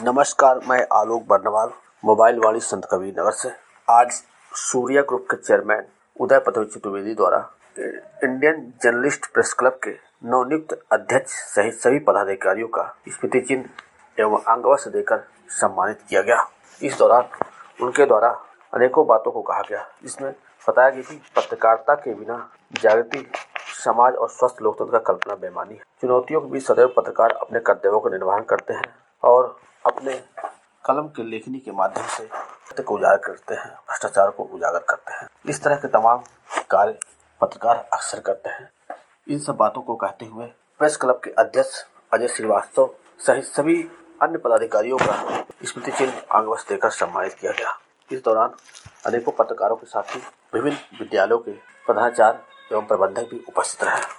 नमस्कार, मैं आलोक बर्नवाल मोबाइल वाणी संत कबीर नगर से। आज सूर्या ग्रुप के चेयरमैन उदय पदवची द्विवेदी द्वारा इंडियन जर्नलिस्ट प्रेस क्लब के नवनियुक्त अध्यक्ष सहित सभी पदाधिकारियों का स्मृति चिन्ह एवं अंग वस्त्र देकर सम्मानित किया गया। इस दौरान उनके द्वारा अनेकों बातों को कहा गया, जिसमें बताया गया कि पत्रकारिता के बिना जागृति समाज और स्वस्थ लोकतंत्र का कल्पना बेमानी है। चुनौतियों के बीच सदैव पत्रकार अपने कर्तव्यों का निर्वहन करते हैं और अपने कलम के लेखनी के माध्यम से सत्य को उजागर करते हैं, भ्रष्टाचार को उजागर करते हैं। इस तरह के तमाम कार्य पत्रकार अक्सर करते हैं। इन सब बातों को कहते हुए प्रेस क्लब के अध्यक्ष अजय श्रीवास्तव सहित सभी अन्य पदाधिकारियों का स्मृति चिन्ह अंग वस्त्र देकर सम्मानित किया गया। इस दौरान अनेकों पत्रकारों के साथ ही विभिन्न विद्यालयों के प्रधानाचार्य एवं प्रबंधक भी उपस्थित रहे।